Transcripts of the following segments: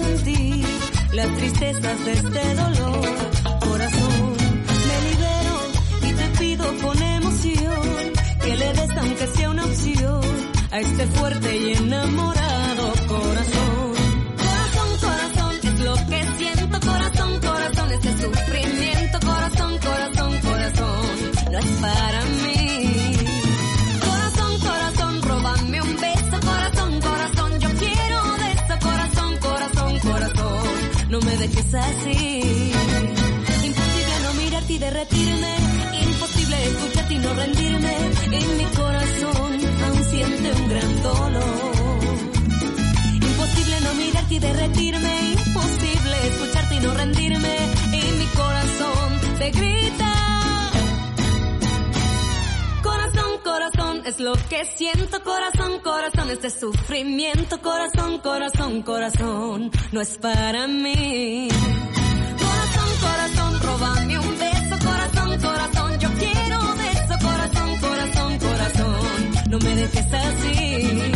sentir las tristezas de este dolor. Corazón, me libero y te pido con emoción que le des, aunque sea una opción, a este fuerte y enamorado corazón. Corazón, corazón, es lo que siento. Corazón, corazón, este sufrimiento. Corazón, corazón, corazón, no es para mí. Corazón, corazón, róbame un beso. Corazón, corazón, yo quiero de eso. Corazón, corazón, corazón, no me dejes así. Imposible no mirarte y derretirme. Imposible escucharte y no rendirme. En mi corazón aún siente un gran dolor. Imposible no mirarte y derretirme. Imposible escucharte y no rendirme. En mi corazón te grita. Corazón, corazón, es lo que siento. Corazón, corazón, este sufrimiento. Corazón, corazón, corazón, no es para mí. Corazón, corazón, róbame un beso. Corazón, corazón, yo quiero de eso. Corazón, corazón, corazón, no me dejes así.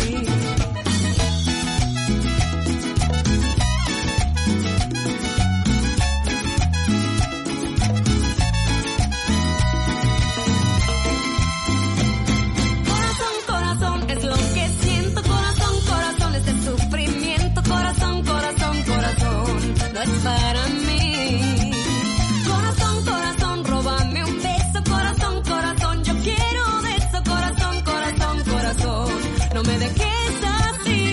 No es para mí. Corazón, corazón, róbame un beso. Corazón, corazón, yo quiero de eso. Corazón, corazón, corazón, no me dejes así.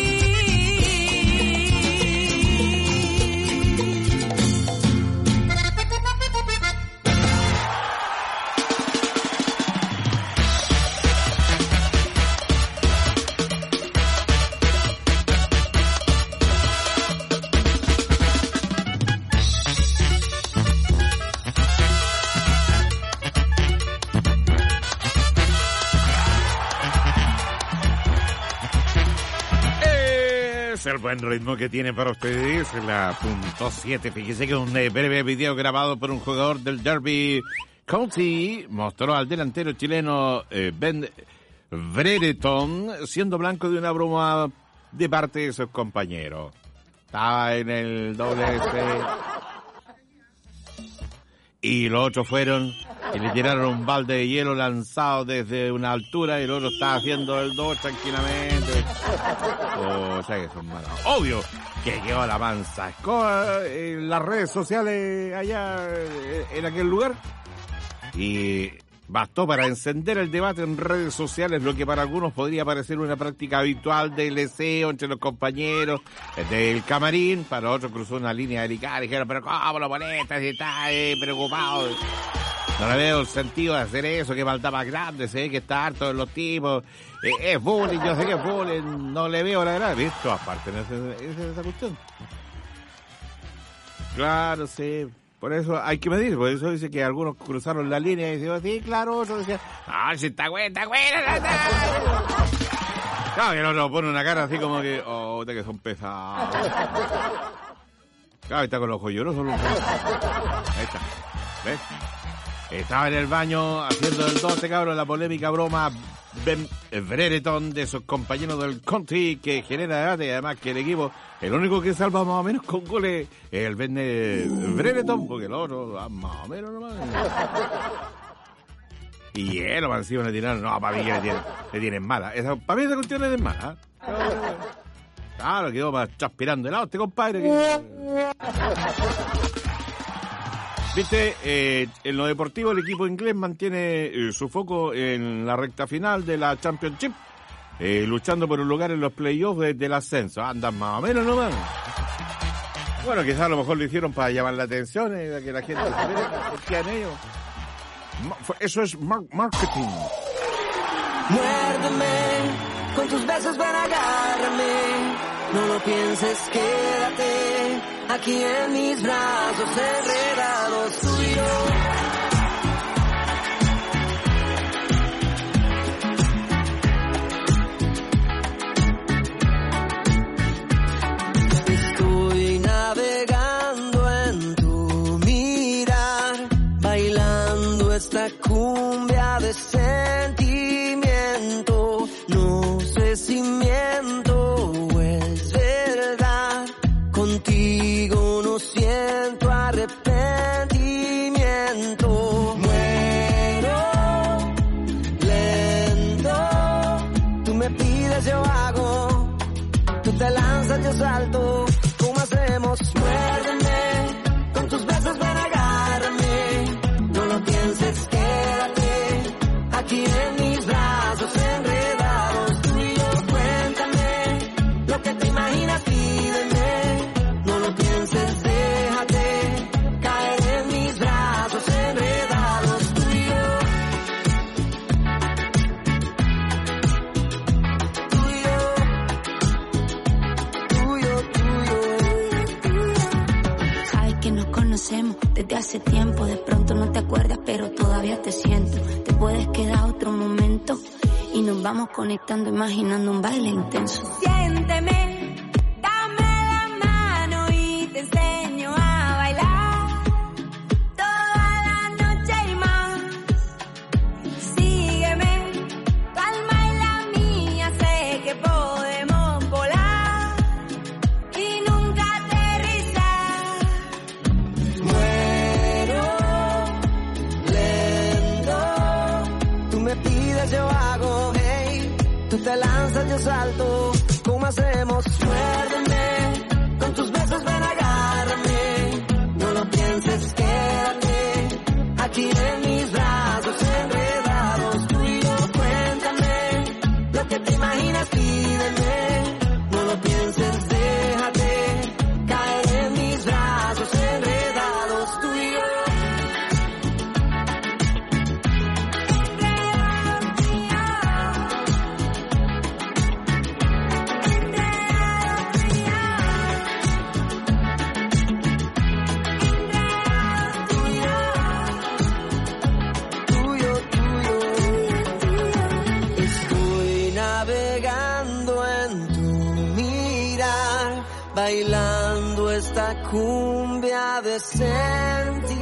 El buen ritmo que tiene para ustedes, la .7. Fíjese que un breve video grabado por un jugador del Derby County mostró al delantero chileno Ben Brereton siendo blanco de una broma de parte de sus compañeros. Estaba en el doble y los otros fueron y le tiraron un balde de hielo lanzado desde una altura y el otro estaba haciendo el 2 tranquilamente. O sea que son malos. Obvio que quedó la mansa escoba en las redes sociales allá en aquel lugar y bastó para encender el debate en redes sociales, lo que para algunos podría parecer una práctica habitual del deseo entre los compañeros del camarín. Para otros cruzó una línea delicada y dijeron, pero ¿cómo lo molestas si está preocupado? No le veo el sentido de hacer eso, que maldad más grande, se ve que está harto de los tipos, es bullying, yo sé que es bullying, no le veo la verdad, ¿ves? Todas partes esa cuestión. Claro, sí, por eso hay que medir, por eso dice que algunos cruzaron la línea y dicen, sí, claro, otros decían, si está buena, Claro, que el otro pone una cara así como que, que son pesados. Claro, está con los ojos llorosos. Ahí está, ¿ves? Estaba en el baño haciendo el 12, cabrón, la polémica broma Ben Brereton de sus compañeros del country que genera debate y además que el equipo, el único que salva más o menos con goles es el Ben Brereton, porque el otro más o menos nomás. Y él lo encima le tiraron, no, para mí que le tienen mala. Para mí esa cuestión es de mala. Claro, quedó más transpirando helado este compadre. Viste, en lo deportivo el equipo inglés mantiene su foco en la recta final de la Championship, luchando por un lugar en los playoffs del ascenso. Andan más o menos nomás. Bueno, quizás a lo mejor lo hicieron para llamar la atención, que la gente se vea ellos. Eso es marketing. Muérdeme, con tus besos ven, agárrame. No lo pienses, quédate aquí en mis brazos enredados tú y yo. Estoy navegando en tu mirar, bailando esta cumbia de sentimiento. No sé si miento o es verdad, con pides yo hago, tú te lanzas yo salto, ¿cómo hacemos? Muérdeme, con tus besos ven agárrame, no lo pienses, quédate aquí en mis brazos enredados, tú y yo, cuéntame lo que te imaginas, pídeme, no lo pienses, déjate caer en mis brazos enredados, tú y yo. Desde hace tiempo, de pronto no te acuerdas, pero todavía te siento. Te puedes quedar otro momento y nos vamos conectando, imaginando un baile intenso. Siénteme, dame la mano y te enseño a bailar toda la noche y más. Sígueme, tu alma y la mía, sé que podemos volar y nunca aterrizar. Yo hago, hey, tú te lanzas, yo salto, ¿cómo hacemos? Muérdeme, con tus besos ven agárrame, no lo pienses, quédate aquí en mis brazos enredados, tú y yo, cuéntame lo que te imaginas, pídeme, no lo pienses, déjate caer en mis brazos enredados, tú y yo. Bailando esta cumbia de sentimiento.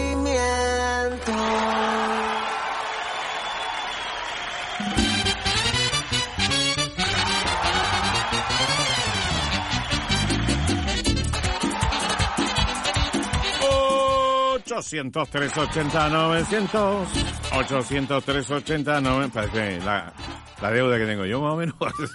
800-380-900. 800-380-900. Parece la deuda que tengo yo más o menos.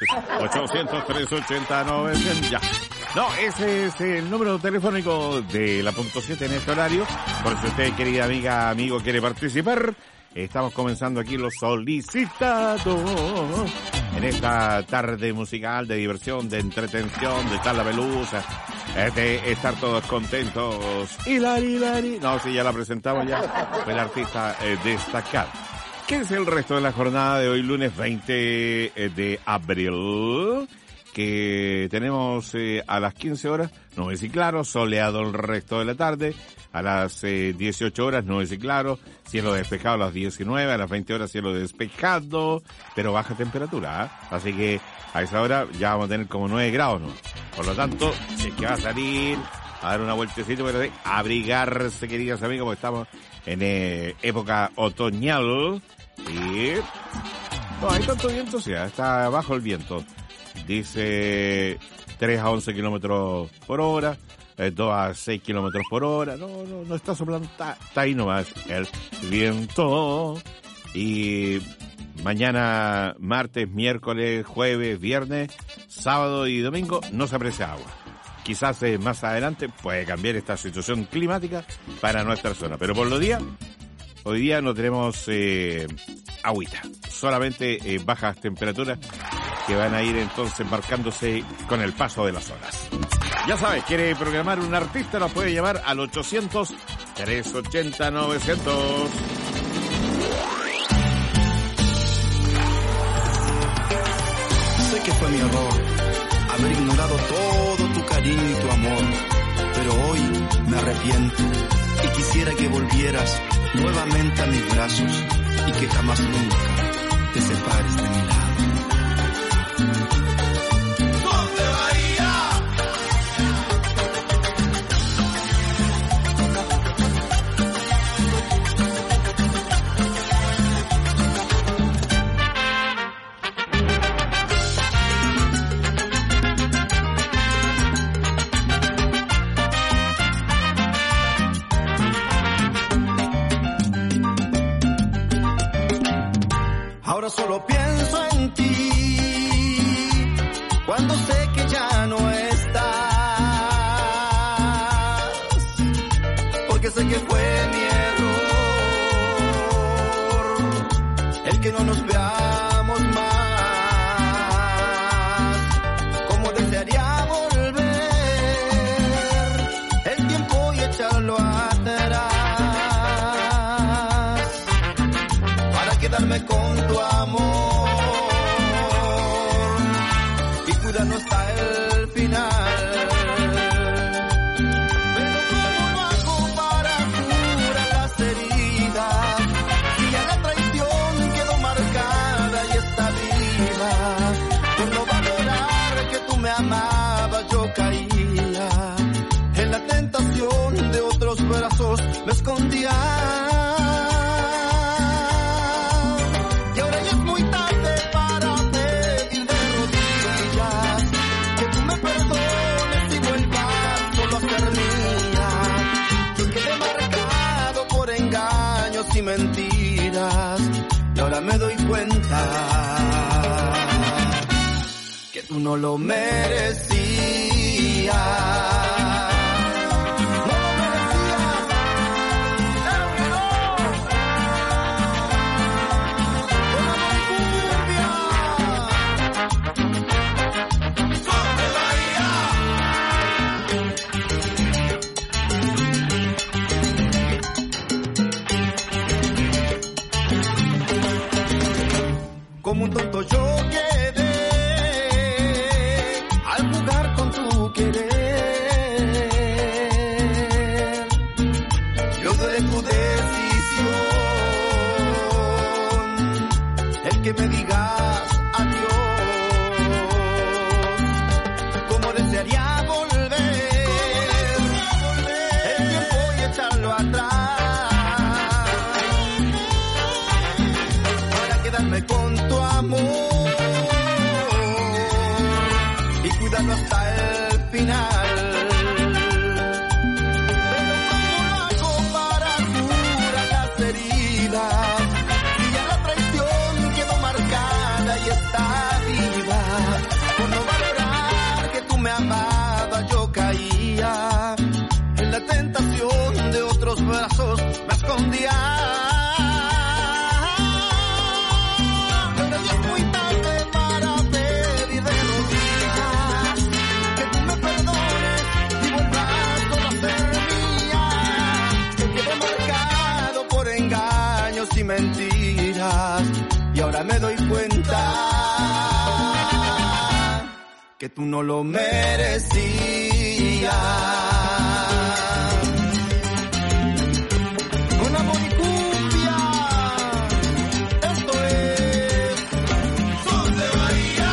800-380-900. Ya. No, ese es el número telefónico de la punto 7 en este horario. Por si usted, querida amiga, amigo, quiere participar, estamos comenzando aquí los solicitados en esta tarde musical de diversión, de entretención, de echar la pelusa, de estar todos contentos. Hilari. No, sí, ya la presentamos ya. Fue el artista destacado. ¿Qué es el resto de la jornada de hoy, lunes 20 de abril? Que tenemos a las 15 horas, nubes y claro, soleado el resto de la tarde, a las 18 horas, nubes y claro, cielo despejado a las 19, a las 20 horas cielo despejado, pero baja temperatura, ¿eh? Así que a esa hora ya vamos a tener como 9 grados, ¿no? Por lo tanto, si es que va a salir a dar una vueltecita, pero de abrigarse, queridas amigas, porque estamos en época otoñal, y no hay tanto viento, sí, está bajo el viento. Dice 3 a 11 kilómetros por hora, 2 a 6 kilómetros por hora. No está soplando, está ahí nomás el viento. Y mañana, martes, miércoles, jueves, viernes, sábado y domingo no se aprecia agua. Quizás más adelante puede cambiar esta situación climática para nuestra zona, pero por los días, hoy día no tenemos agüita, solamente bajas temperaturas que van a ir entonces marcándose con el paso de las horas. Ya sabes, quiere programar un artista, nos puede llamar al 800-380-900. Sé que fue mi error haber ignorado todo tu cariño y tu amor, pero hoy me arrepiento y quisiera que volvieras nuevamente a mis brazos y que jamás nunca te separes de mi lado. Ahora solo pienso en cuando sé que ya no estás, porque sé que fue mi error el que no nos veamos más. Como desearía volver el tiempo y echarlo atrás para quedarme con tu amor y cuidarnos hasta el final. Pero ¿cómo lo hago para curar las heridas? Si ya la traición quedó marcada y está viva. Por no valorar que tú me amabas, yo caía en la tentación de otros brazos, me escondía. Y ahora ya es muy tarde para pedir de rodillas que tú me perdones y vuelvas solo a ser mía. Yo quedé marcado por engaños y mentiras, y ahora me doy cuenta que tú no lo merecías. Como un tonto yo quedé al jugar con tu querer. Yo duele tu decisión, el que me digas adiós. Como desearía volver el tiempo y echarlo atrás para quedarme con tu amor y cuidarlo hasta el final. Pero ¿cómo lo hago para curar las heridas? Si ya la traición quedó marcada y está viva. Por no valorar que tú me amabas, yo caía en la tentación de otros brazos, me escondía. Y mentiras, y ahora me doy cuenta que tú no lo merecías. Con amor y cumbia, esto es Son de Bahía.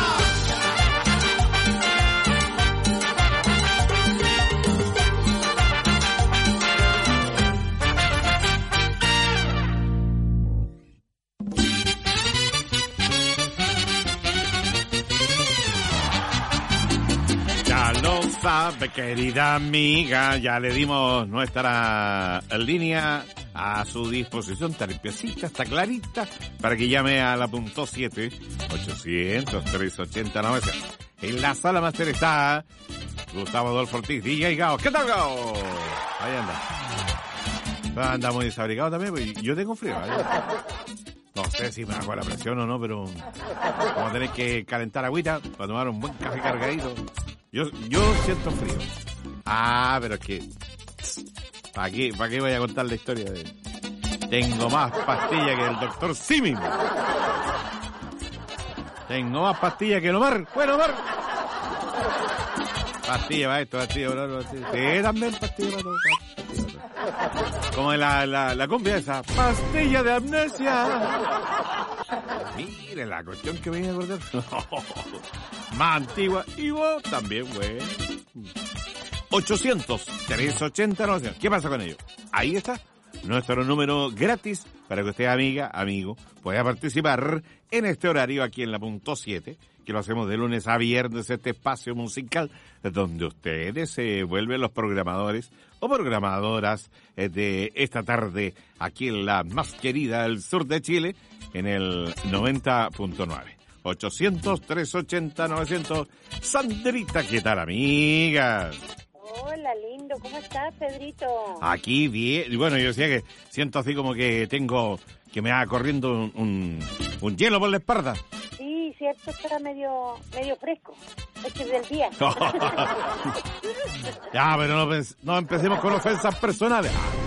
Sabe, querida amiga, ya le dimos nuestra línea a su disposición, está limpiecita, está clarita, para que llame a la punto 7, 800-380-900. En la sala máster está Gustavo Adolfo Ortiz, DJ Gao. ¿Qué tal, Gao? Ahí anda. Anda muy desabrigado también, porque yo tengo frío. No sé si me hago la presión o no, pero vamos a tener que calentar agüita para tomar un buen café cargadito. Yo siento frío. Ah, pero es que... ¿Para qué voy a contar la historia de él? Tengo más pastillas que el doctor Simi. Tengo más pastillas que el Omar. Bueno, Omar. Pastilla para esto, pastilla para otro. Sí, también pastilla para todo. Como la cumbia esa. Pastilla de amnesia. Mire la cuestión que me viene a acordar. Más antigua. Y vos también, güey. 800-380-900. ¿Qué pasa con ello? Ahí está nuestro número gratis para que usted, amiga, amigo, pueda participar en este horario aquí en la punto 7, que lo hacemos de lunes a viernes, este espacio musical donde ustedes se vuelven los programadores o programadoras de esta tarde aquí en la más querida del sur de Chile, en el 90.9. 800-380-900. Sandrita, ¿qué tal, amiga? Hola, lindo. ¿Cómo estás, Pedrito? Aquí bien. Bueno, yo decía que siento así como que que me va corriendo un hielo por la espalda. Sí, cierto, está medio fresco. Este es del día. Ya, pero no empecemos con ofensas personales.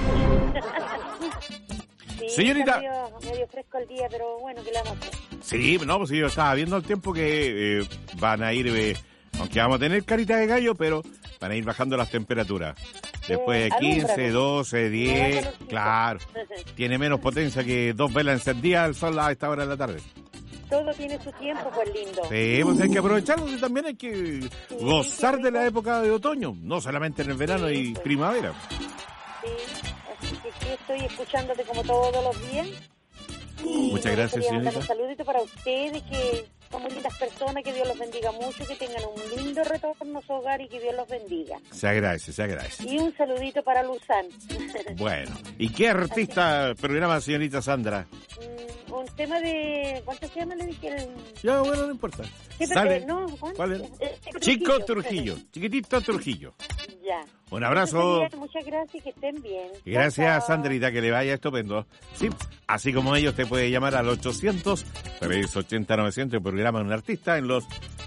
Sí, señorita. Está medio fresco el día, pero bueno, ¿qué le vamos a hacer? Sí, no, pues sí, yo estaba viendo el tiempo que van a ir, aunque vamos a tener carita de gallo, pero van a ir bajando las temperaturas. Después 15, 12, 10, claro. Tiene menos potencia que 2 velas encendidas el sol a esta hora de la tarde. Todo tiene su tiempo, pues lindo. Sí, pues hay que aprovecharlo y también hay que gozar de la época de otoño, no solamente en el verano y primavera. Sí, así que sí, estoy escuchándote como todos los días. Muchas gracias, señorita. Un saludito para ustedes, que son muy lindas personas, que Dios los bendiga mucho, que tengan un lindo retorno a su hogar y que Dios los bendiga. Se agradece, se agradece. Y un saludito para Luzán. Bueno, ¿y qué artista programa, señorita Sandra? Un tema de... ¿Cuánto se llama? Le dije Ya, bueno, no importa. Sale. ¿Cuál es? Chico Trujillo, chiquitito Trujillo. Ya. Un abrazo. Muchas gracias y que estén bien. Gracias, chao. Sandrita, que le vaya estupendo. Sí, así como ellos, te puede llamar al 800-380-900 y programa un artista en los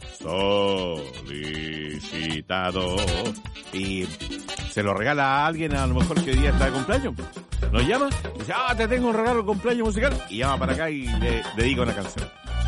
solicitados. Y se lo regala a alguien, a lo mejor que día está de cumpleaños. Nos llama y dice, te tengo un regalo de cumpleaños musical. Y llama para acá y le dedica una canción.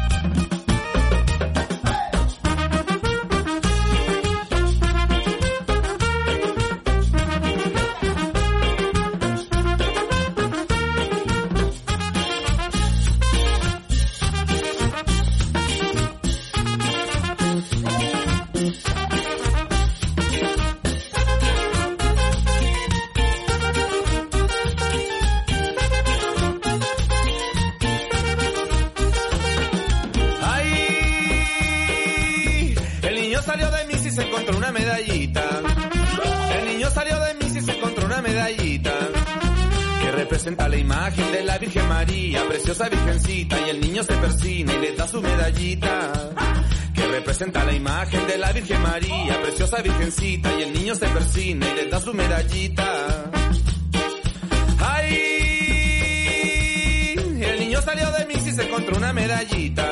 Representa la imagen de la Virgen María, preciosa virgencita, y el niño se persina y le da su medallita. Que representa la imagen de la Virgen María, preciosa virgencita, y el niño se persina y le da su medallita. ¡Ay! El niño salió de misa y se encontró una medallita.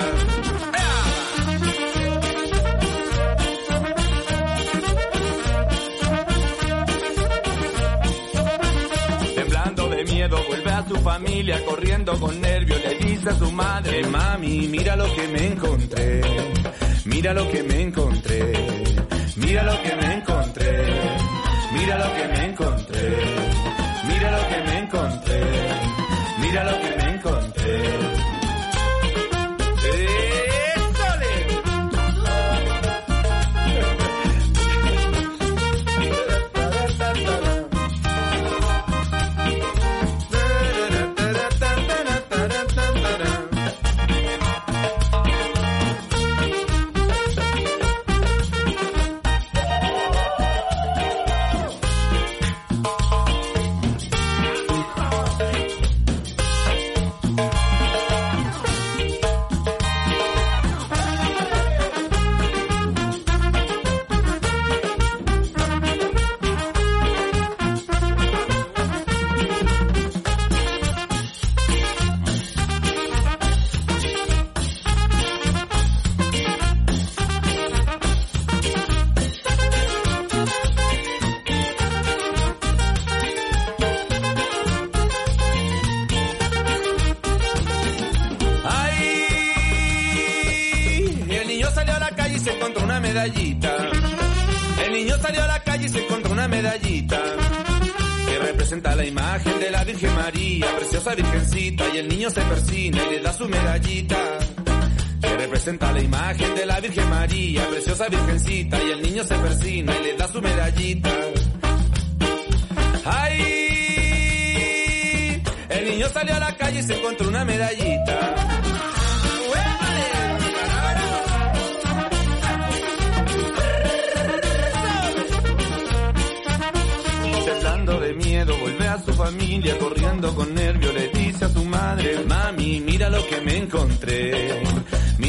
Vuelve a su familia corriendo con nervios, le dice a su madre: mami, mira lo que me encontré, mira lo que me encontré, mira lo que me encontré, mira lo que me encontré, mira lo que me encontré, mira lo que me encontré. El niño salió a la calle y se encontró una medallita que representa la imagen de la Virgen María, preciosa virgencita, y el niño se persina y le da su medallita. Que representa la imagen de la Virgen María, preciosa virgencita, y el niño se persina y le da su medallita. ¡Ay! El niño salió a la calle y se encontró una medallita. De miedo vuelve a su familia corriendo con nervio, le dice a su madre: mami, mira lo que me encontré,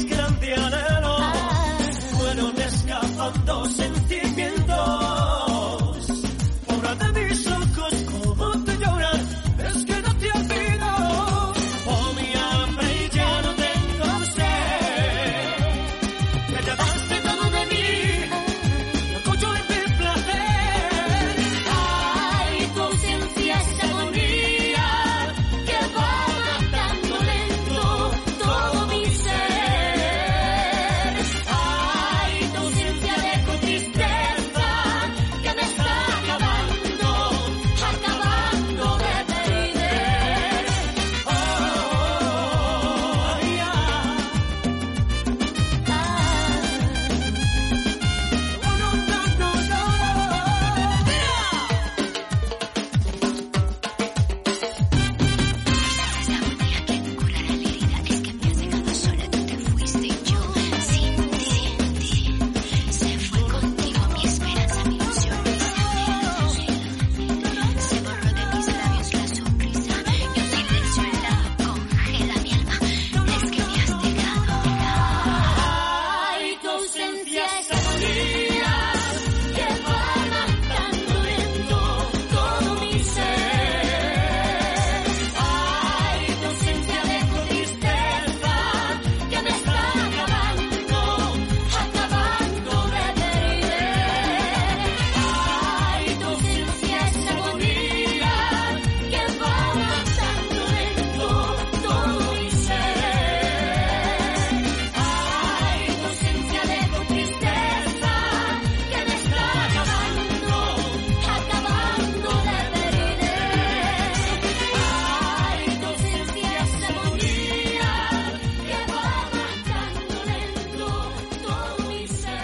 más grande anhelo, fueron escapando sentimientos. Ahora de mis ojos como te lloran, es que no te olvido. Oh, mi hambre ya no tengo sed, te llevaste todo de mí, lo tuyo es mi placer. Ay, tu ausencia es agonía que va matando lento todo mi ser. Ay, tu ausencia dejo tristeza que me está acabando de perder. Oh, yeah. No, no, no, no, no. La única que me curará la herida es que me has dejado sola, tú te fuiste y yo sin ti. Se fue contigo mi esperanza, mi ilusión, mi saber. Se borró de mis labios la sonrisa y un silencio helado congela mi alma. Es que me has dejado. Ay, tu ausencia es agonía que va matando lento todo mi ser. Ay, tu ausencia dejo tristeza que me está acabando de perder. Ay, tu ausencia es agonía que va matando lento todo mi ser. Ay, tu ausencia dejo tristeza que me está acabando de perder. Ay, tu ausencia es agonía que va matando lento todo mi ser.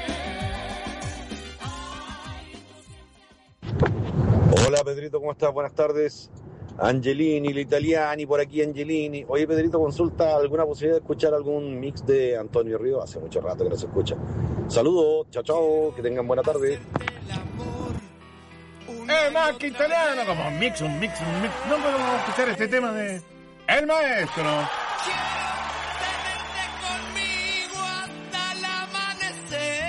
Hola Pedrito, ¿cómo estás? Buenas tardes. Angelini, l'Italiani, por aquí Angelini. Oye Pedrito, consulta alguna posibilidad de escuchar algún mix de Antonio Río. Hace mucho rato que no se escucha. Saludos, chao, chao, que tengan buena tarde. Más que italiano, como un mix. No podemos escuchar este tema de El Maestro. Conmigo hasta el amanecer.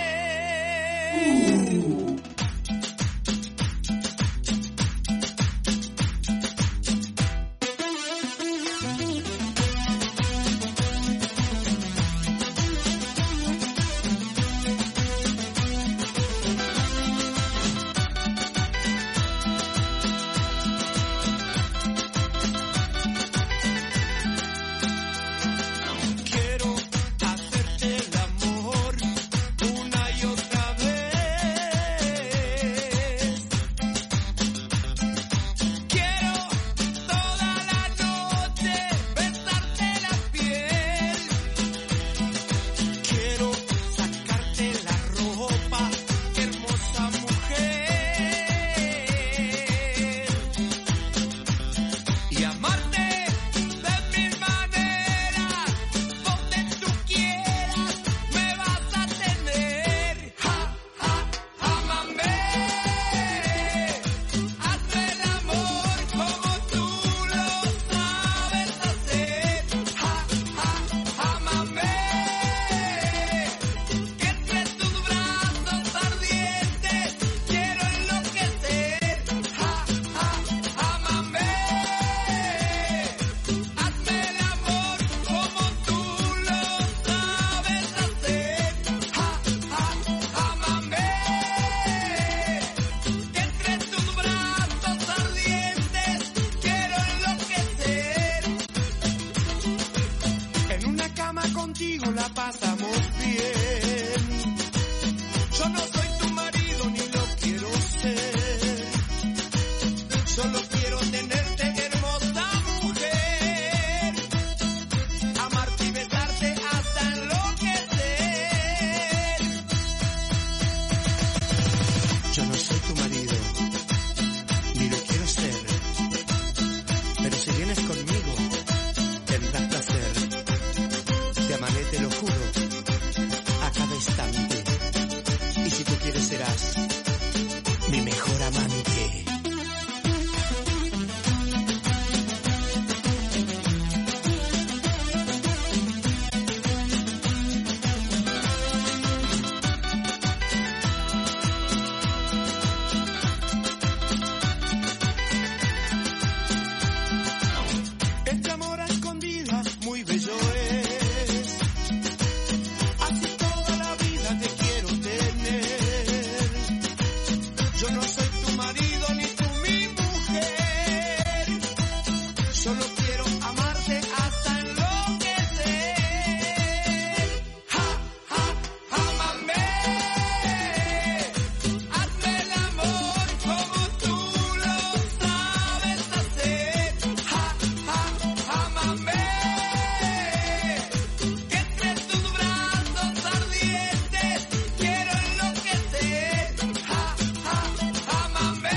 Yo no soy tu marido ni tú mi mujer. Solo quiero amarte hasta enloquecer. Amame. Hazme el amor como tú lo sabes hacer. Amame. Que entre tus brazos ardientes quiero enloquecer. Amame.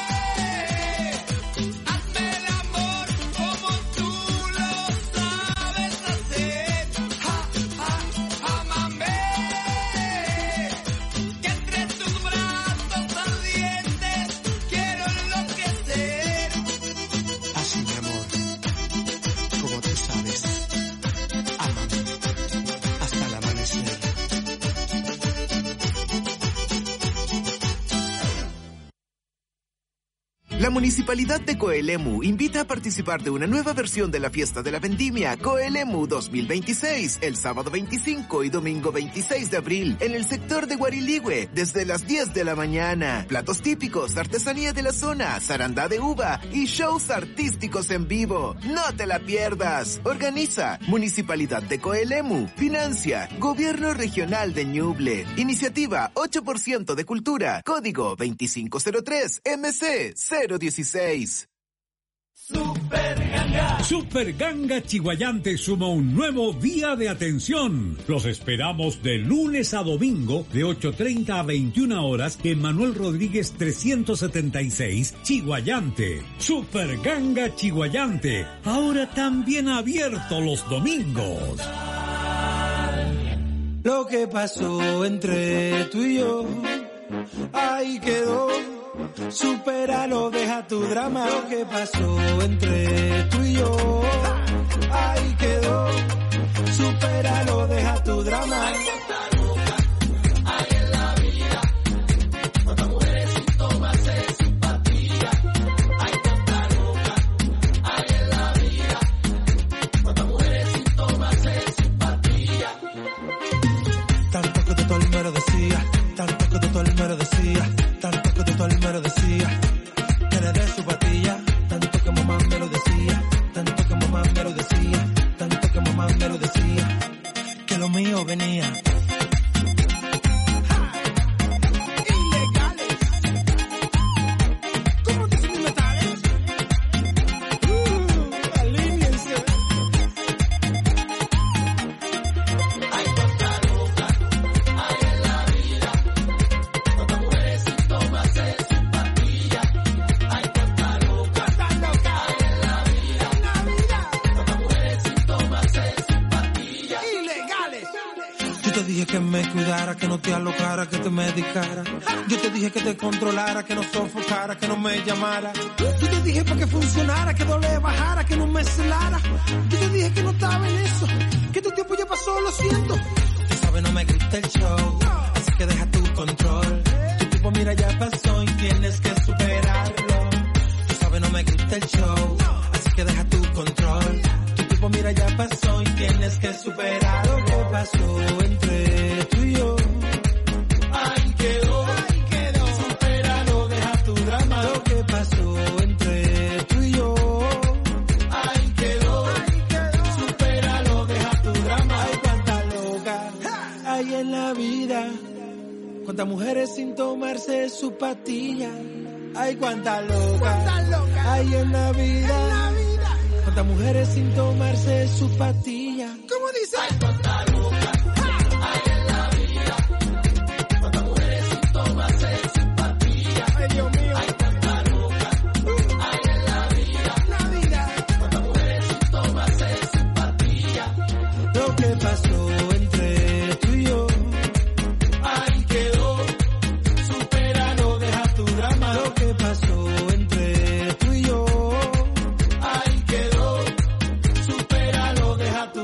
Hazme el amor como tú lo sabes hacer. Amame. Que entre tus brazos ardientes quiero enloquecer. Así, mi amor, como tú sabes, ámame hasta el amanecer. La Municipalidad de Coelemu invita a participar de una nueva versión de la Fiesta de la Vendimia Coelemu 2026, el sábado 25 y domingo 26 de abril, en el sector de Guariligüe, desde las 10 de la mañana. Platos típicos, artesanía de la zona, zarandá de uva y shows artísticos en vivo. No te la pierdas. Organiza Municipalidad de Coelemu. Financia Gobierno Regional de Ñuble. Iniciativa 8% de Cultura. Código 2503 MC 016. Super Ganga Chiguayante suma un nuevo día de atención. Los esperamos de lunes a domingo de 8:30 a 21 horas en Manuel Rodríguez 376, Chiguayante. Super Ganga Chiguayante, ahora también abierto los domingos. Lo que pasó entre tú y yo, ahí quedó. Supéralo, deja tu drama. Lo que pasó entre tú y yo, ahí quedó. Supéralo, deja tu drama. Tanto que todo el mundo decía, tanto que todo el mundo decía, tanto que todo el mundo decía, que le dé su patilla, tanto que mamá me lo decía, tanto que mamá me lo decía, tanto que mamá me lo decía, que lo mío venía. Ilegales. ¿Cómo dicen mis metales? Alíñense. Yo te dije que me cuidara, que no te alocara, que te medicara. Yo te dije que te controlara, que no sofocara, que no me llamara. Yo te dije para que funcionara, que doble bajara, que no me celara. Yo te dije que no estaba en eso, que tu tiempo ya pasó, lo siento. Tú sabes, no me gusta el show, así que deja tu control. Tu tiempo, mira, ya pasó y tienes que superarlo. Tú sabes, no me gusta el show, así que deja tu control. Tu tiempo, mira, ya pasó y tienes que superarlo. Lo que pasó entre tú y yo, ahí quedó. Supéralo, deja tu drama. Lo que pasó entre tú y yo, ahí quedó. Supéralo, deja tu drama. Ay, cuánta loca hay en la vida, cuántas mujeres sin tomarse su patilla. Ay, cuánta loca hay en la vida, cuántas mujeres sin tomarse su patilla. ¿Cómo dice? Ay, cuánta loca hay en la vida, cuántas mujeres sin tomarse su patilla. Ay, Dios mío. Ay, cuánta loca hay en la vida, cuántas mujeres sin tomarse su patilla. Lo que pasó entre tú y yo, ahí quedó. Supéralo, deja tu drama. Lo que pasó entre tú y yo, ahí quedó. Supéralo, deja tu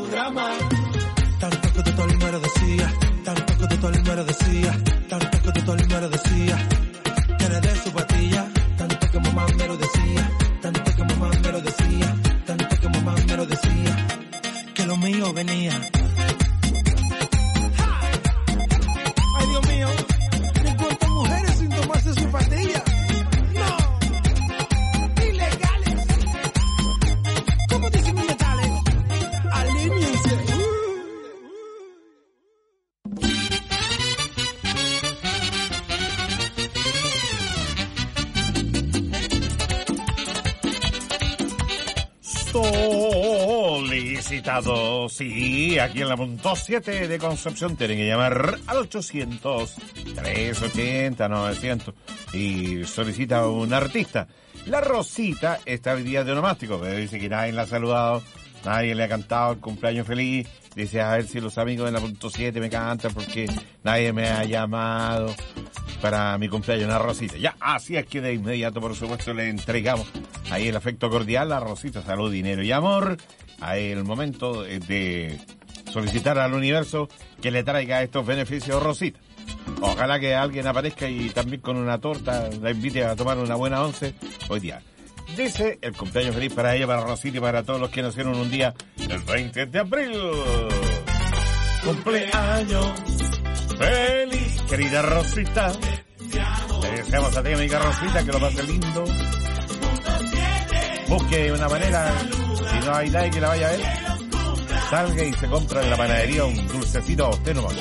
Solicitado, sí, aquí en la punto 7 de Concepción tienen que llamar al 800-380-900 y solicita un artista. La Rosita está hoy día de onomástico, pero dice que nadie la ha saludado, nadie le ha cantado el cumpleaños feliz. Dice, a ver si los amigos de la punto 7 me cantan porque nadie me ha llamado para mi cumpleaños, una Rosita. Ya, así es que de inmediato, por supuesto, le entregamos ahí el afecto cordial a Rosita, salud, dinero y amor. Ahí el momento de solicitar al universo que le traiga estos beneficios, Rosita. Ojalá que alguien aparezca y también con una torta la invite a tomar una buena once hoy día. Dice el cumpleaños feliz para ella, para Rosita y para todos los que nacieron un día el 20 de abril. Cumpleaños feliz, querida Rosita. Le deseamos a ti, amiga Rosita, que lo pase lindo. Busque una manera, si no hay nadie que la vaya a ver, salga y se compra en la panadería un dulcecito a usted nomás.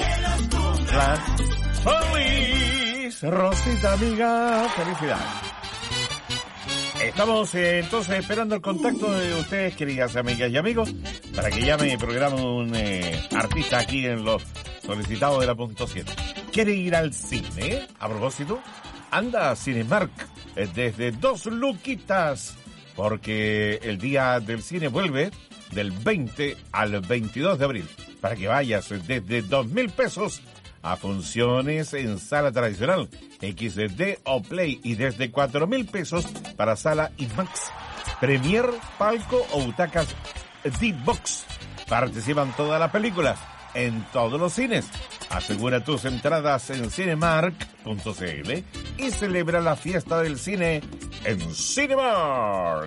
Feliz, Rosita, amiga, felicidades. Estamos entonces esperando el contacto de ustedes, queridas amigas y amigos, para que llame y programe un artista aquí en los solicitados de la punto 7. ¿Quiere ir al cine? A propósito, anda a Cinemark desde 2 luquitas, porque el día del cine vuelve del 20 al 22 de abril, para que vayas desde 2.000 pesos a funciones en sala tradicional, XD o Play, y desde 4.000 pesos para sala IMAX, Premier, palco o butacas D-Box. Participan todas las películas en todos los cines. Asegura tus entradas en cinemark.cl y celebra la fiesta del cine en Cinemark.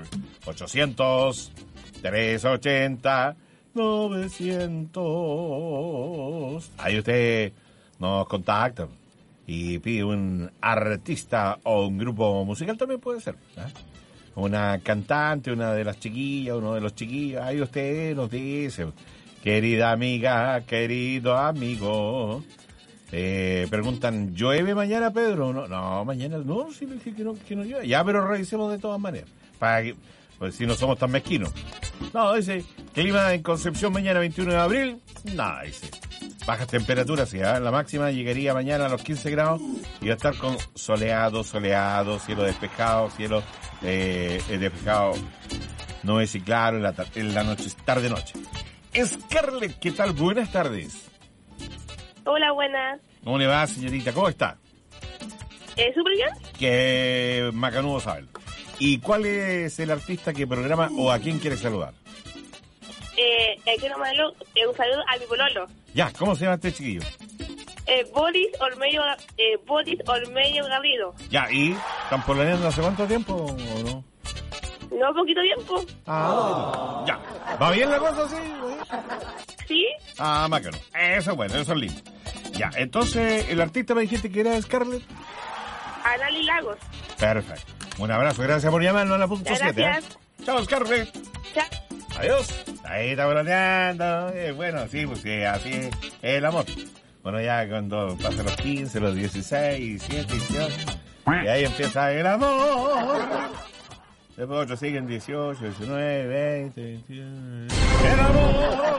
800-380-900. Ahí usted nos contacta y pide un artista o un grupo musical, también puede ser, ¿eh? Una cantante, una de las chiquillas, uno de los chiquillos. Ahí usted nos dice, querida amiga, querido amigo. Preguntan, ¿llueve mañana, Pedro? No, mañana no, sí me dije que no llueve. Ya, pero revisemos de todas maneras, para que, pues si no somos tan mezquinos. No, dice, clima en Concepción mañana 21 de abril. Nada, dice. Bajas temperaturas, sí, la máxima llegaría mañana a los 15 grados y va a estar con soleado, cielo despejado, despejado, no es y claro en la noche, tarde-noche. Scarlett, ¿qué tal? Buenas tardes. Hola, buenas. ¿Cómo le va, señorita? ¿Cómo está? ¿Súper bien? Que macanudo sabe. ¿Y cuál es el artista que programa o a quién quiere saludar? Quiero mandarle un saludo a mi pololo. Ya, ¿cómo se llama este chiquillo? Boris Olmedo Garrido. Ya, ¿y están pololeando hace cuánto tiempo o no? No, poquito tiempo. Ya. ¿Va bien la cosa así? ¿Sí? Macano. Eso es bueno, eso es lindo. Ya, entonces, ¿el artista me dijiste que era Scarlett? Anali Lagos. Perfecto. Un abrazo, gracias por llamarnos a la punto 7. Gracias. Chao, Scarlett. Chao. Adiós. Ahí está broteando. Bueno, sí, pues sí, así es el amor. Bueno, ya cuando pasan los 15, los 16, 17, 18, y ahí empieza el amor. Después otros siguen 18, 19, 20, 21. ¡El amor!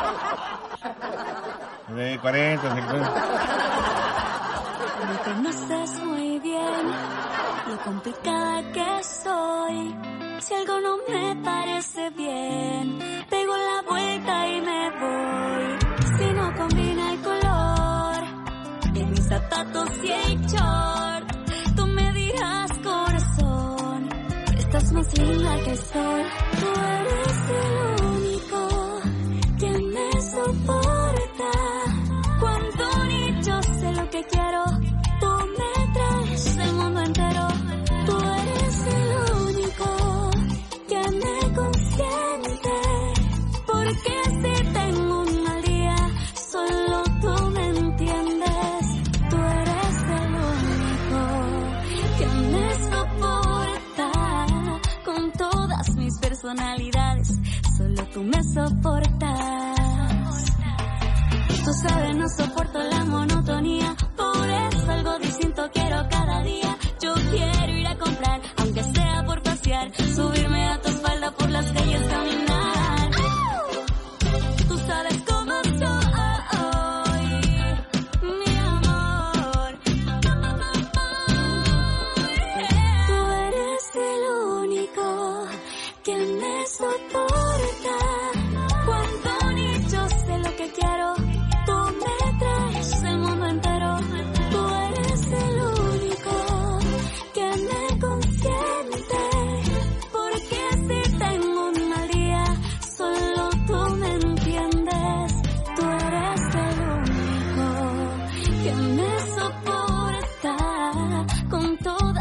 De 40, 50. Me conoces muy bien lo complicada que soy. Si algo no me parece bien, pego la vuelta y me voy. Si no combina el color en mis zapatos y el short, tú me dirás, corazón, estás más linda que el sol. Tú eres el único que me soporta. Cuando ni yo sé lo que quiero, tú me traes el mundo entero. Tú eres el único que me consiente, porque si tengo un mal día, solo tú me entiendes. Tú eres el único que me soporta. Con todas mis personalidades, solo tú me soportas. Tú sabes, no soporto la monotonía, por eso algo distinto quiero cada día. Yo quiero ir a comprar, aunque sea por pasear, subirme a tu espalda por las calles, caminar.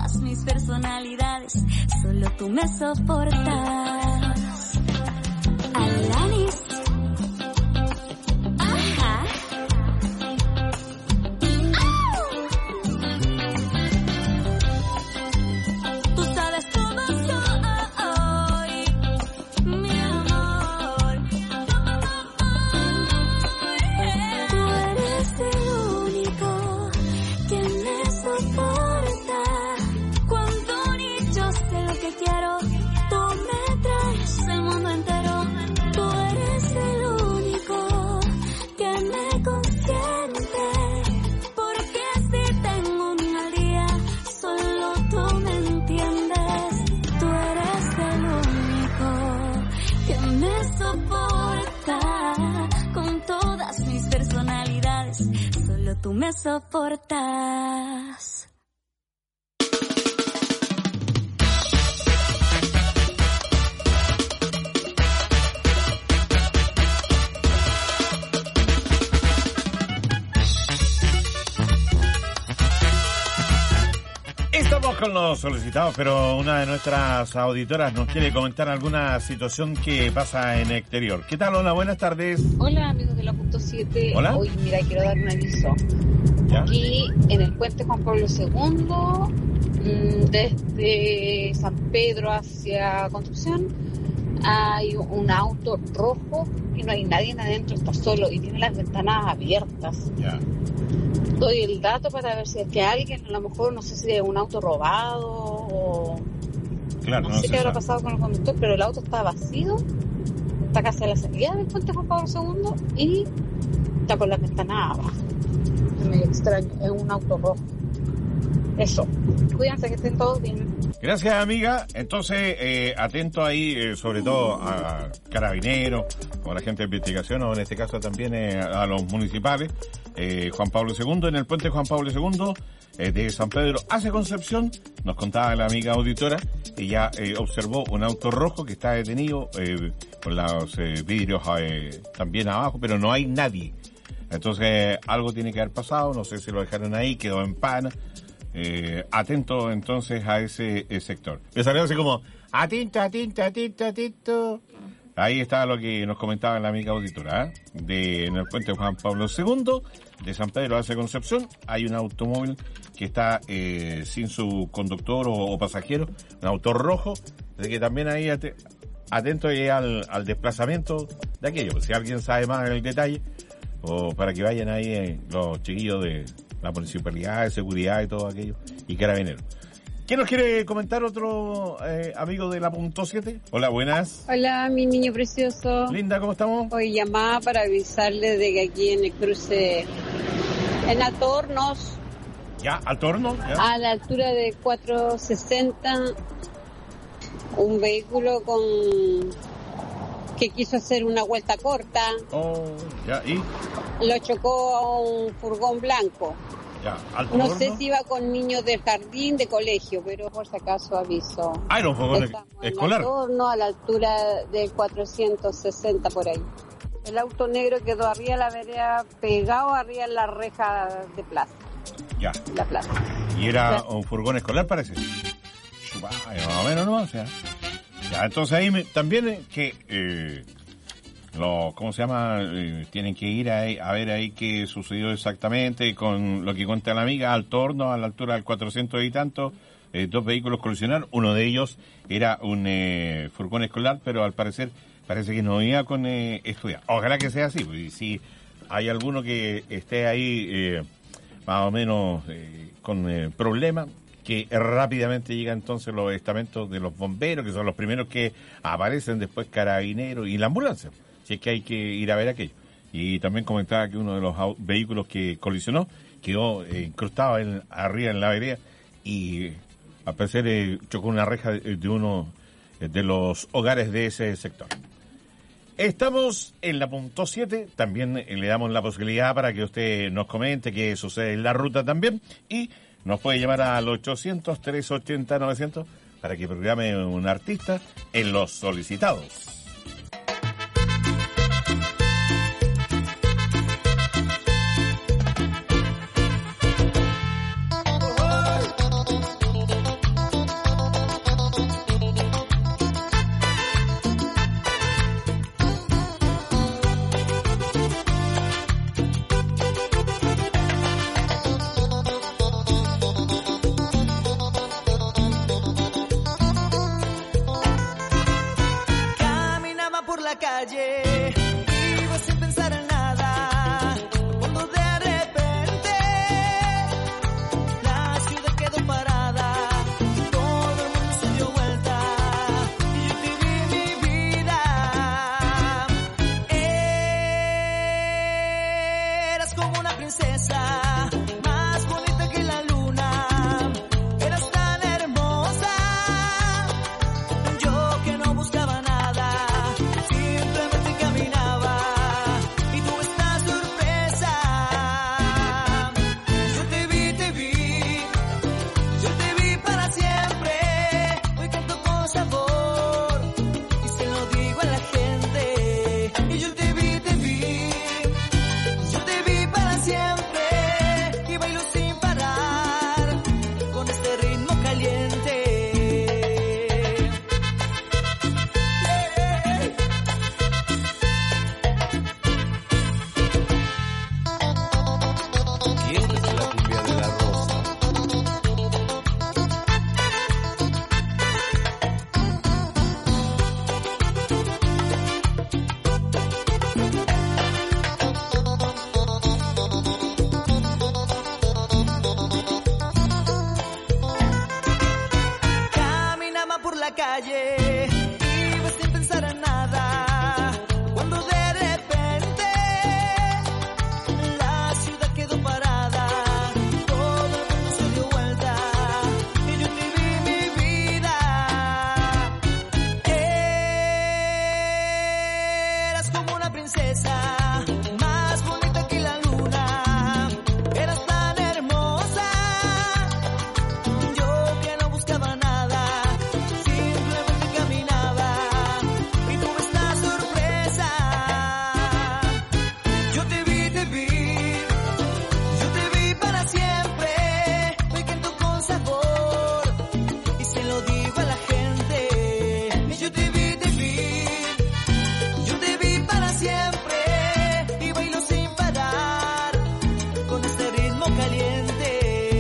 todas mis personalidades, solo tú me soportas. Alanis. Ajá. Tú sabes cómo soy, mi amor. Tú eres el único que me soporta. Cuando ni yo sé lo que quiero, tú me traes el mundo entero. Tú eres el único que me consiente. Porque si tengo un mal día, solo tú me entiendes. Tú eres el único que me soporta. Con todas mis personalidades, solo tú me soportas. Estamos con los solicitados, pero una de nuestras auditoras nos quiere comentar alguna situación que pasa en el exterior. ¿Qué tal? Hola, buenas tardes. Hola, amigos de la punto 7. Hola. Hoy, mira, quiero dar un aviso. ¿Ya? Aquí, en el puente Juan Pablo II, desde San Pedro hacia Concepción, hay un auto rojo y no hay nadie adentro, está solo y tiene las ventanas abiertas. Ya. Doy el dato para ver si es que alguien, a lo mejor, no sé si es un auto robado o... Claro, no sé qué habrá pasado con el conductor, pero el auto está vacío, está casi a la salida del puente Juan Pablo II y está con las ventanas abajo. Es medio extraño, es un auto rojo. Eso, cuídense, que estén todos bien. Gracias, amiga. Entonces, atento ahí, sobre todo a carabineros, o a la gente de investigación, o en este caso también a los municipales. Juan Pablo II, en el puente Juan Pablo II, de San Pedro hacia Concepción, nos contaba la amiga auditora, ella observó un auto rojo que está detenido, con los vidrios también abajo, pero no hay nadie. Entonces, algo tiene que haber pasado, no sé si lo dejaron ahí, quedó en pana. Atento entonces a ese sector. Me salió así como, atento. Ahí está lo que nos comentaba la amiga auditora, en el puente Juan Pablo II, de San Pedro hacia Concepción, hay un automóvil que está sin su conductor o pasajero, un auto rojo, de que también ahí atento al desplazamiento de aquello. Si alguien sabe más el detalle, o para que vayan ahí los chiquillos de la municipalidad, de seguridad y todo aquello, y carabineros. ¿Quién nos quiere comentar otro amigo de la punto 7? Hola, buenas. Hola, mi niño precioso. Linda, ¿cómo estamos? Hoy llamaba para avisarle de que aquí en el cruce, en Alto Hornos, ¿Ya? ¿Alto Hornos? ¿Ya? a la altura de 460, un vehículo que quiso hacer una vuelta corta. Oh, ya, ¿y? Lo chocó a un furgón blanco. Ya, Alto No Hornos. sé si iba con niños del jardín, de colegio, pero por si acaso aviso. Ah, era un furgón escolar. En Alto Hornos, a la altura del 460 por ahí. El auto negro quedó arriba de la vereda, pegado arriba en la reja de plaza. Ya. La plaza. Y era Ya. un furgón escolar, parece. Vaya, más o menos, ¿no? O sea, ya, entonces ahí también que ¿cómo se llama? Tienen que ir a ver ahí qué sucedió exactamente con lo que cuenta la amiga. Alto Hornos, a la altura del 400 y tanto, dos vehículos colisionaron. Uno de ellos era un furgón escolar, pero al parecer parece que no iba con estudiar. Ojalá que sea así, pues, si hay alguno que esté ahí más o menos con problemas, que rápidamente llegan entonces los estamentos de los bomberos, que son los primeros que aparecen, después carabineros y la ambulancia, si es que hay que ir a ver aquello. Y también comentaba que uno de los vehículos que colisionó quedó incrustado arriba en la vereda y al parecer chocó una reja de uno de los hogares de ese sector. Estamos en la punto 7, también le damos la posibilidad para que usted nos comente qué sucede en la ruta también, y nos puede llamar al 800-380-900 para que programe un artista en los solicitados. calle, iba sin pensar en nada, cuando de repente la ciudad quedó parada, todo el mundo se dio vuelta y yo te vi mi vida. Eras como una princesa, más bonita que la luna, eras tan hermosa, yo que no buscaba nada, simplemente caminaba y tuve esta sorpresa. Yo te vi para siempre, me quedo con sabor y se lo digo a la gente. Yo te vi para siempre y bailo sin parar con este ritmo caliente.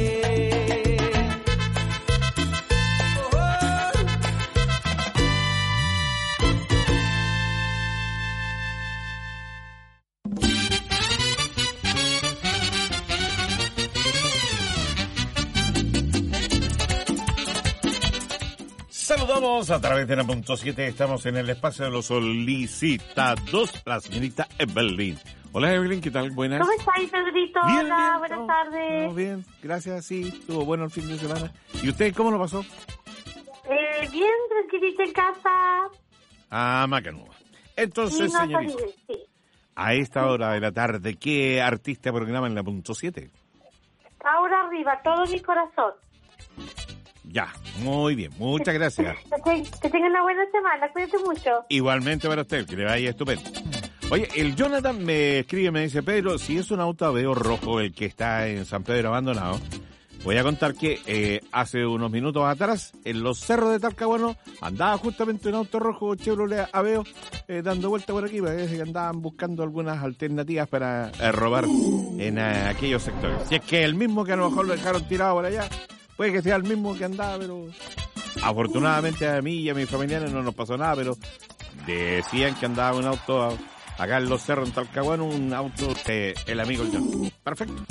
Saludamos a través de la punto 7. Estamos en el espacio de los solicitados. La señorita Evelyn. Hola Evelyn, ¿qué tal? Buenas. ¿Cómo estáis, Pedrito? Bien, Hola, bien, buenas todo tardes. bien, gracias, sí. Estuvo bueno el fin de semana. ¿Y usted cómo lo pasó? Bien, tranquilita en casa. Ah, macanuda. Entonces, Sí, no señorita, salí, sí. a esta hora de la tarde, ¿qué artista programa en la punto 7? Ahora arriba, todo mi corazón. Ya, muy bien, muchas gracias. Que tengan una buena semana, cuídate mucho. Igualmente para usted, que le vaya estupendo. Oye, el Jonathan me escribe, me dice, Pedro, si es un auto Aveo rojo el que está en San Pedro abandonado, voy a contar que hace unos minutos atrás, en los cerros de Talcahuano, andaba justamente un auto rojo Chevrolet Aveo dando vuelta por aquí, parece que andaban buscando algunas alternativas para robar en aquellos sectores. Si es que el mismo que a lo mejor lo dejaron tirado por allá, puede que sea el mismo que andaba, pero afortunadamente a mí y a mis familiares no nos pasó nada, pero decían que andaba un auto acá en los cerros en Talcahuano, un auto de el amigo John. Perfecto.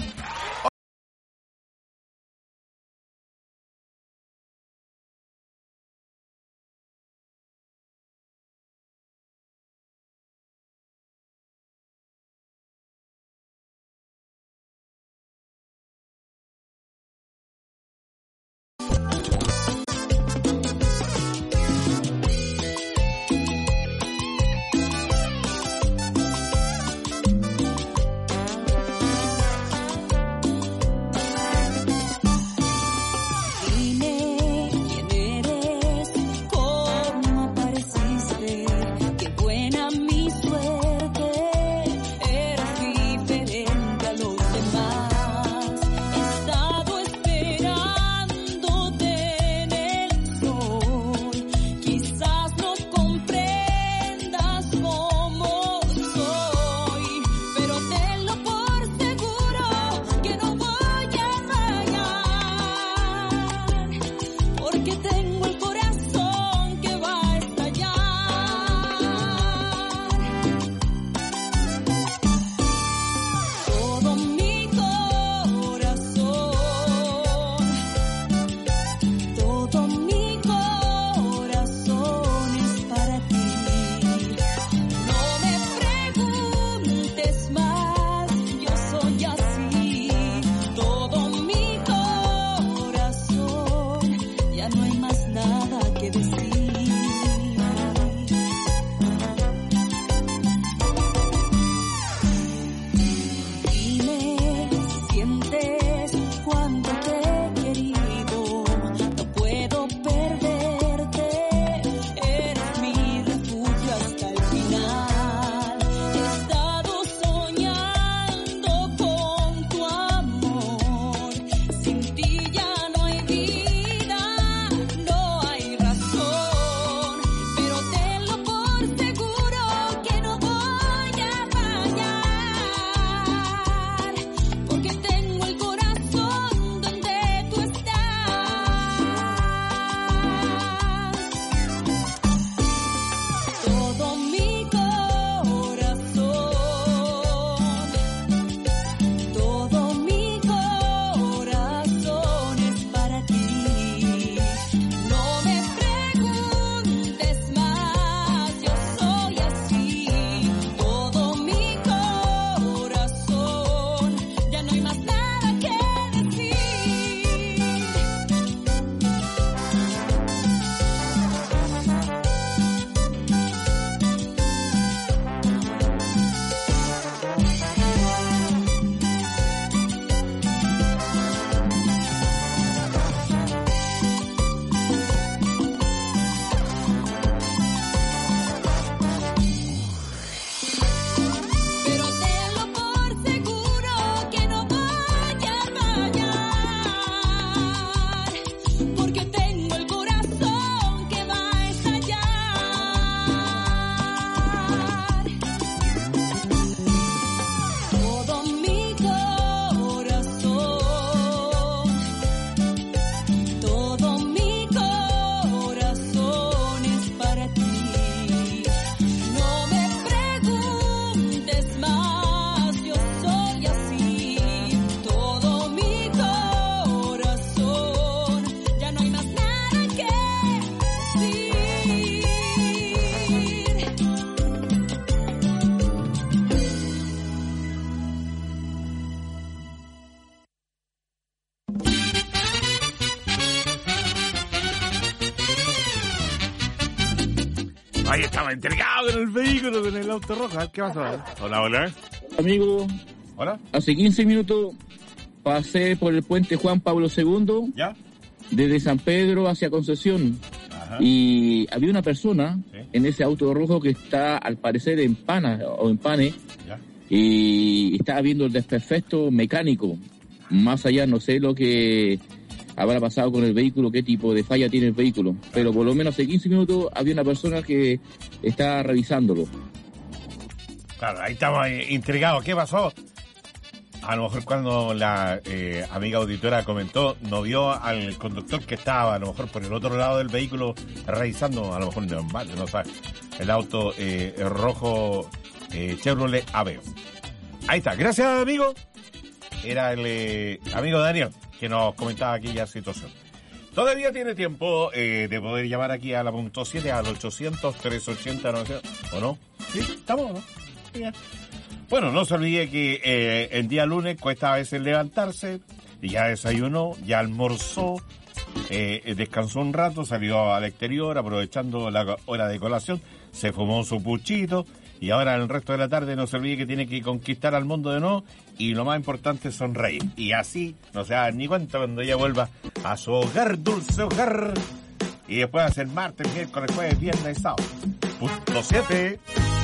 Ahí estaba entregado en el vehículo, en el auto rojo. ¿Qué pasó? Hola, hola. Amigo, hola. Hace 15 minutos pasé por el puente Juan Pablo II, ¿ya? Desde San Pedro hacia Concepción. Ajá. Y había una persona en ese auto rojo que está, al parecer, en Pane, ¿ya? Y estaba viendo el desperfecto mecánico. Más allá, no sé lo que habrá pasado con el vehículo, qué tipo de falla tiene el vehículo. Pero por lo menos hace 15 minutos había una persona que está revisándolo. Claro, ahí estamos intrigados. ¿Qué pasó? A lo mejor cuando la amiga auditora comentó, no vio al conductor que estaba a lo mejor por el otro lado del vehículo revisando, a lo mejor no sabe, el auto rojo Chevrolet Aveo. Ahí está, gracias amigo. Era el amigo Daniel que nos comentaba aquella situación. Todavía tiene tiempo de poder llamar aquí a la punto 7 al 800-380-900, ¿o no? ¿Sí? ¿Estamos o no? Sí, ya. Bueno, no se olvide que el día lunes cuesta a veces levantarse, y ya desayunó, ya almorzó, descansó un rato, salió al exterior aprovechando la hora de colación, se fumó su puchito, y ahora el resto de la tarde no se olvide que tiene que conquistar al mundo de nuevo, y lo más importante es sonreír. Y así no se da ni cuenta cuando ella vuelva a su hogar, dulce hogar, y después hacer martes, miércoles, jueves, viernes y sábado. Punto 7.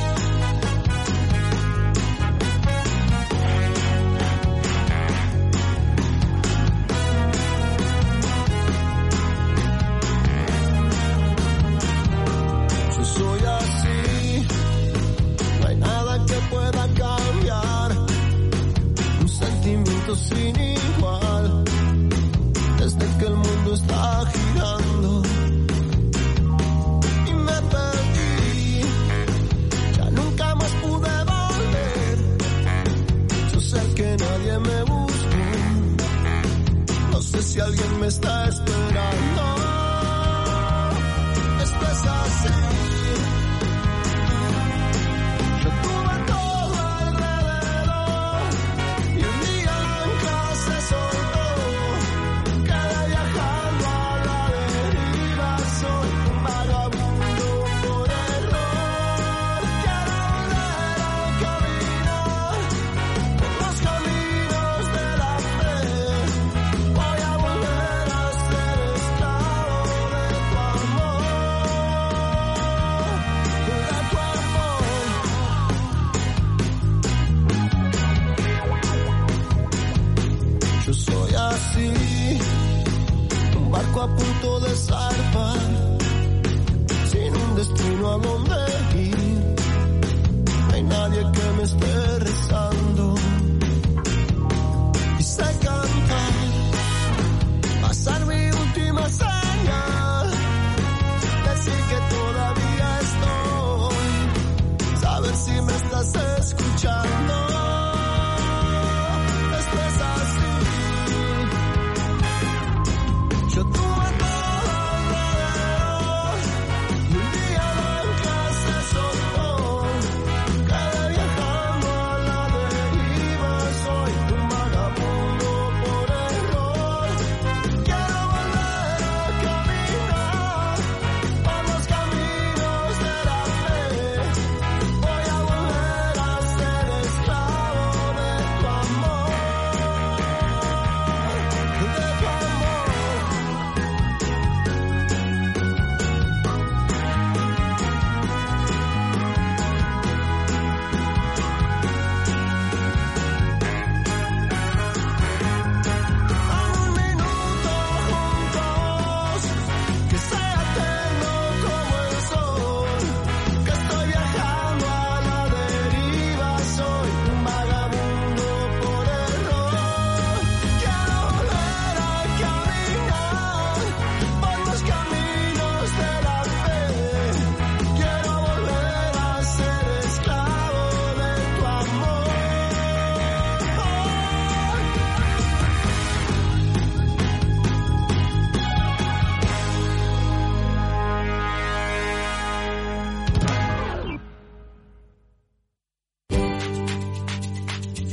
Soy así, no hay nada que pueda cambiar, un sentimiento sin igual, desde que el mundo está girando, y me perdí, ya nunca más pude volver, yo sé que nadie me busca, no sé si alguien me está esperando, esto es así. Un barco a punto de zarpar, sin un destino a donde ir, no hay nadie que me esté rezando, y sé cantar, pasar mi última sed.